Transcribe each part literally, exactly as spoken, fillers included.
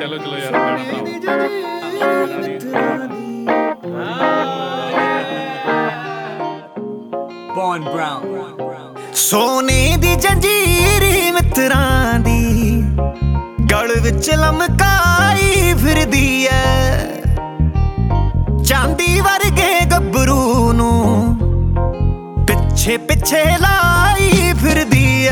चलो चलो यार Born Brown सोने दी जंजीरी मित्रां दी गल विच लमकाई फिरदी ऐ चांदी वर्गे गब्बरू नू पिछे पिछे लाई फिरदी ऐ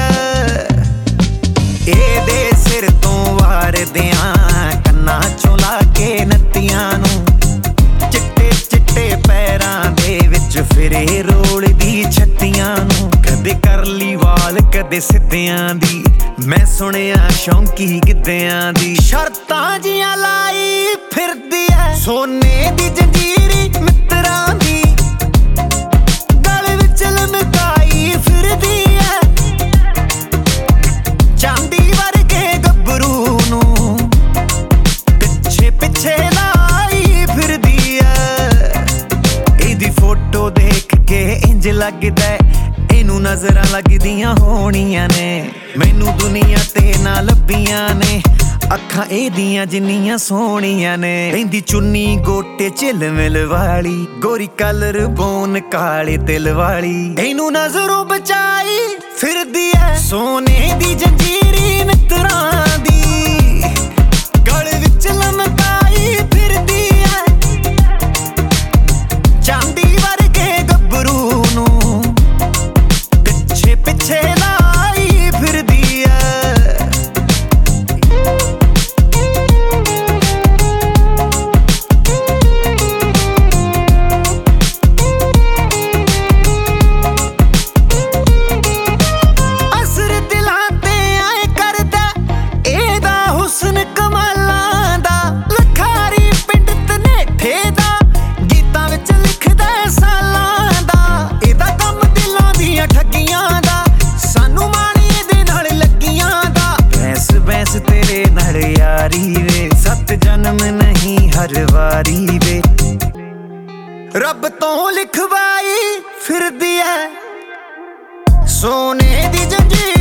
एदे सिर तो वारदियां कन्नां चों ला के नत्तियां नू चिट्टे चिट्टे पैरां दे विच फिरे रोलदी छत्तियां नू कदे करली वाल कदे सिद्धियां दी मैं सुनिया शौंकी गिद्धियां दी शर्तां जियां लाई फिरदी ऐ सोने दी जंजीरी मित्रां दी गल विच लमकाई फिरदी ऐ चांदी वर्गे गब्बरू नू पिछे पिछे लाई फिरदी ऐ इहदी फोटो देख के इंज लगदा इनू नजरां लगदियां होणियां ने मैनू दुनिया ते ना लब्बियां ने अखां एदियां जिन्नियां सोहणियां ने रहिंदी चुन्नी गोटे झिलमिल वाली गोरी कलर बोन काले तिल वाली इनू नजरों बचाई फिरदी ऐ सोने दी जंजीरी मित्रां दी गल विच लमकाई फिरदी ऐ चांदी वर्गे गब्बरू नू पिछे पिछे लाई फिरदी ऐ असर दिलां ते आए करदा एदा हुस्न कमालां दा लखारी पिंड तनेठे दा गीतां विच लिखदा सालां दा एदा कम दिलां दियां ठगियां दा सानू माणी दे नाल लगियां दा बैस बैस तेरे नाल यारी वे सत जन्म नहीं हर वारी वे रब तो लिखवाई फिरदी ऐ सोने दी जंजीर